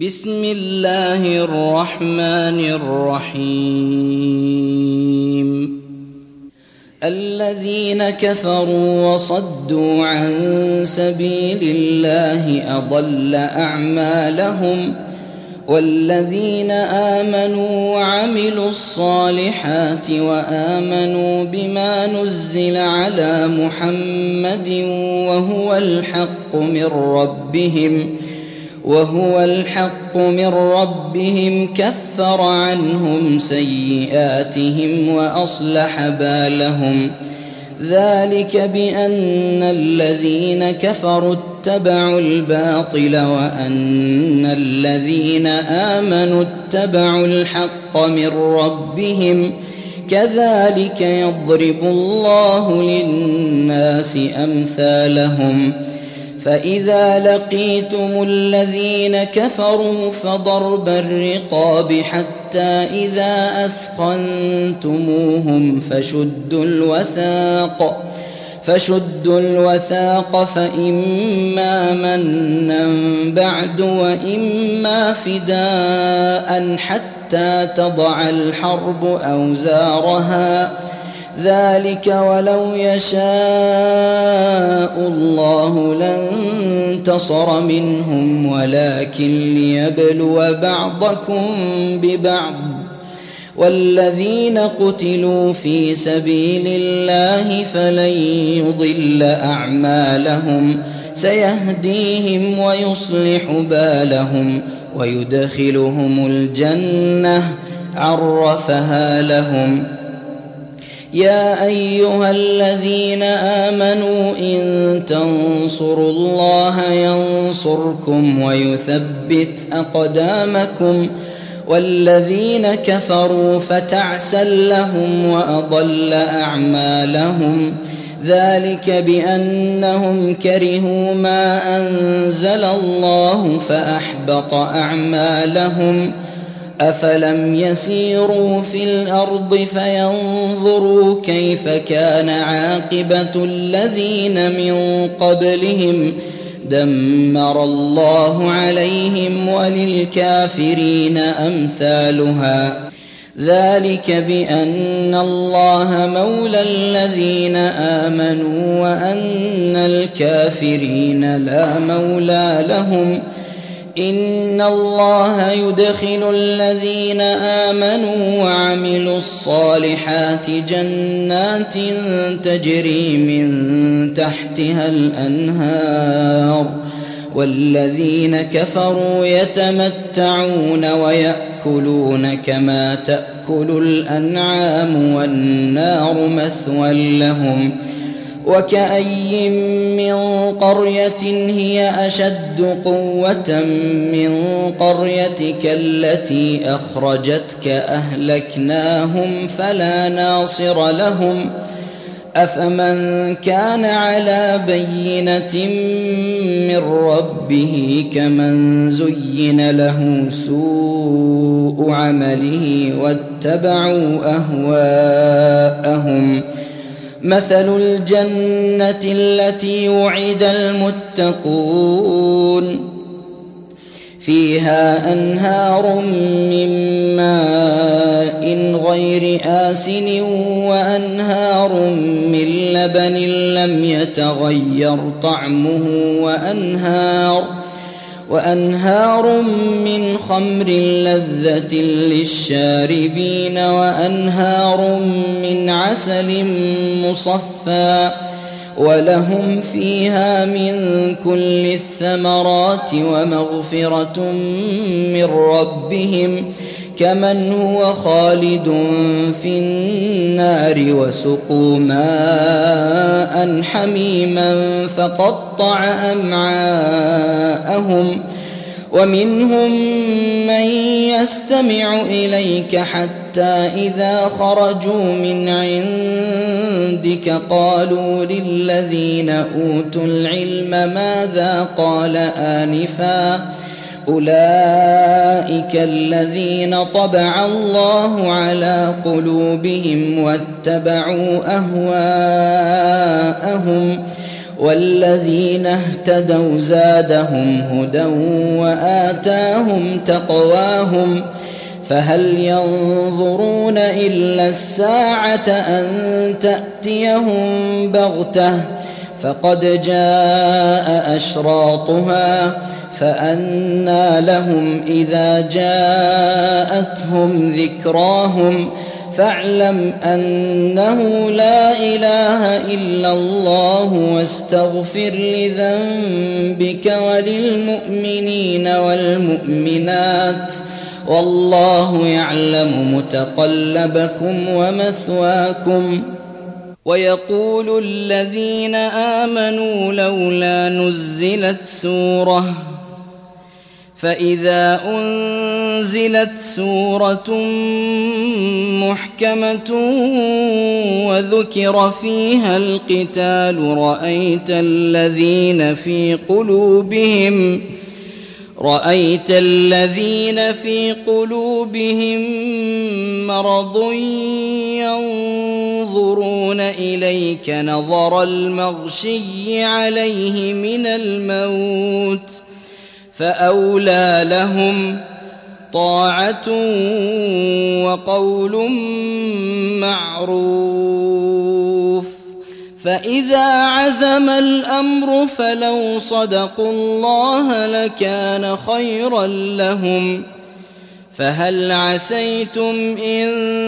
بسم الله الرحمن الرحيم. الذين كفروا وصدوا عن سبيل الله أضل أعمالهم، والذين آمنوا وعملوا الصالحات وآمنوا بما نزل على محمد وهو الحق من ربهم كفر عنهم سيئاتهم وأصلح بالهم. ذلك بأن الذين كفروا اتبعوا الباطل وأن الذين آمنوا اتبعوا الحق من ربهم، كذلك يضرب الله للناس أمثالهم. فإذا لقيتم الذين كفروا فضرب الرقاب حتى إذا أثخنتموهم فشدوا الوثاق فإما منا بعد وإما فداء حتى تضع الحرب أوزارها، ذلك ولو يشاء الله لانتصر منهم ولكن ليبلو بعضكم ببعض. والذين قتلوا في سبيل الله فلن يضل أعمالهم، سيهديهم ويصلح بالهم ويدخلهم الجنة عرفها لهم. يا أيها الذين آمنوا إن تنصروا الله ينصركم ويثبت أقدامكم، والذين كفروا فتعسا لهم وأضل أعمالهم. ذلك بأنهم كرهوا ما أنزل الله فأحبط أعمالهم. أفلم يسيروا في الأرض فينظروا كيف كان عاقبة الذين من قبلهم، دمر الله عليهم وللكافرين أمثالها. ذلك بأن الله مولى الذين آمنوا وأن الكافرين لا مولى لهم. إن الله يدخل الذين آمنوا وعملوا الصالحات جنات تجري من تحتها الأنهار، والذين كفروا يتمتعون ويأكلون كما تأكل الأنعام والنار مثوى لهم. وكأي من قرية هي أشد قوة من قريتك التي أخرجتك أهلكناهم فلا ناصر لهم. أفمن كان على بينة من ربه كمن زين له سوء عمله واتبعوا أهواءهم. مثل الجنة التي وعد المتقون فيها أنهار من ماء غير آسن وأنهار من لبن لم يتغير طعمه وأنهار من خمر لذة للشاربين وأنهار من عسل مصفى، ولهم فيها من كل الثمرات ومغفرة من ربهم كمن هو خالد في النار، وسقوا ماء حميما فقطع أمعاءهم. ومنهم من يستمع إليك حتى إذا خرجوا من عندك قالوا للذين أوتوا العلم ماذا قال آنفا، أولئك الذين طبع الله على قلوبهم واتبعوا أهواءهم. والذين اهتدوا زادهم هدى وآتاهم تقواهم فهل ينظرون إلا الساعة أن تأتيهم بغتة فقد جاء أشراطها فأنى لهم إذا جاءتهم ذكراهم فاعلم أنه لا إله إلا الله واستغفر لذنبك وللمؤمنين والمؤمنات والله يعلم متقلبكم ومثواكم. ويقول الذين آمنوا لولا نزلت سورة فإذا أنزلت سورة محكمة وذكر فيها القتال رأيت الذين في قلوبهم مرض ينظرون إليك نظر المغشي عليه من الموت فأولى لهم طاعة وقول معروف. فإذا عزم الأمر فلو صدقوا الله لكان خيرا لهم. فهل عسيتم إن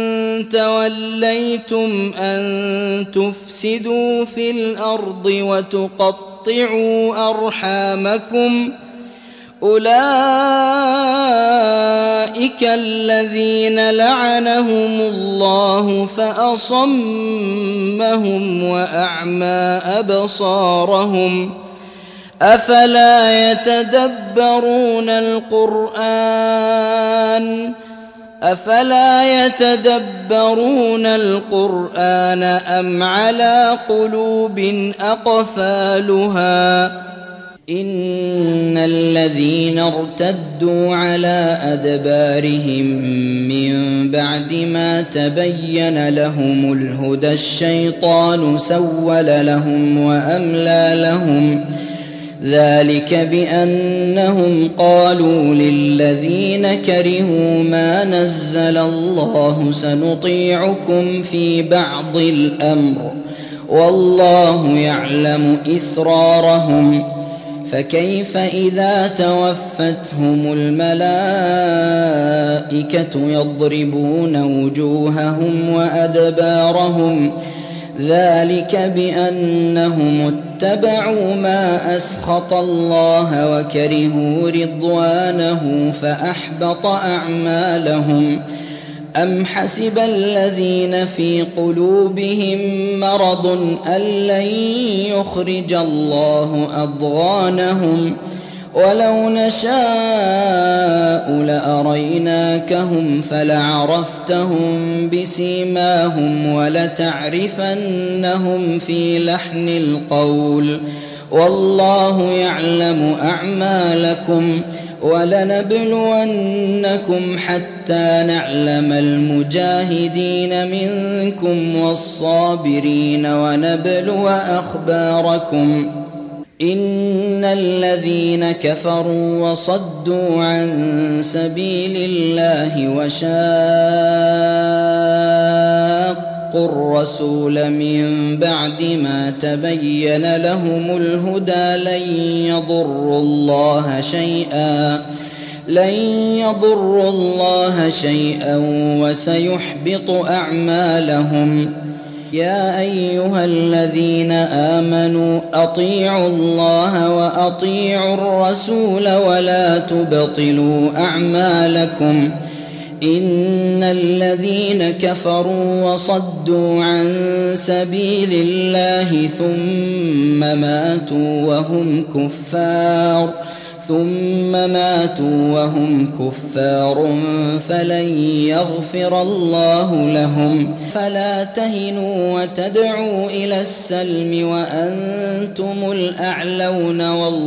توليتم أن تفسدوا في الأرض وتقطعوا أرحامكم أولئك الذين لعنهم الله فأصمهم وأعمى أبصارهم أفلا يتدبرون القرآن أم على قلوب أقفالها. إن الذين ارتدوا على أدبارهم من بعد ما تبين لهم الهدى الشيطان سول لهم وأملى لهم ذلك بأنهم قالوا للذين كرهوا ما نزل الله سنطيعكم في بعض الأمر والله يعلم إسرارهم. فكيف إذا توفتهم الملائكة يضربون وجوههم وأدبارهم ذلك بأنهم اتبعوا ما أسخط الله وكرهوا رضوانه فأحبط أعمالهم. أم حسب الذين في قلوبهم مرض أن لن يخرج الله أضغانهم ولو نشاء لأريناكهم فلعرفتهم بسيماهم ولتعرفنهم في لحن القول والله يعلم أعمالكم. ولنبلونكم حتى نعلم المجاهدين منكم والصابرين ونبلو أخباركم. إن الذين كفروا وصدوا عن سبيل الله وشاقوا الرسول من بعد ما تبين لهم الهدى لن يضروا الله شيئا وسيحبط أعمالهم. يا أيها الذين آمنوا أطيعوا الله وأطيعوا الرسول ولا تبطلوا أعمالكم. إن الذين كفروا وصدوا عن سبيل الله ثم ماتوا وهم كفار فلن يغفر الله لهم. فلا تهنوا وتدعوا إلى السلم وأنتم الأعلون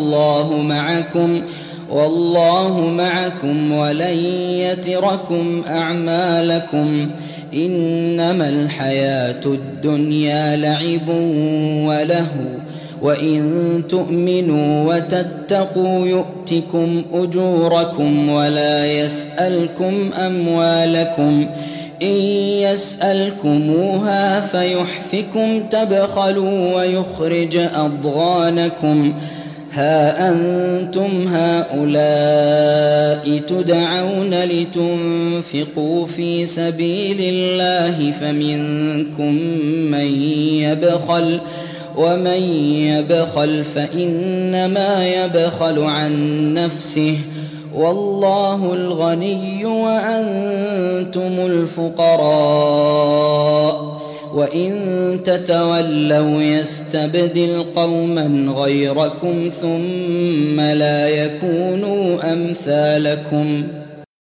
والله معكم ولن يتركم أعمالكم. إنما الحياة الدنيا لعب ولهو وإن تؤمنوا وتتقوا يؤتكم أجوركم ولا يسألكم أموالكم إن يسألكموها فيحفكم تبخلوا ويخرج أضغانكم ها أنتم هؤلاء تدعون لتنفقوا في سبيل الله فمنكم من يبخل ومن يبخل فإنما يبخل عن نفسه والله الغني وأنتم الفقراء وإن تتولوا يستبدل قوما غيركم ثم لا يكونوا أمثالكم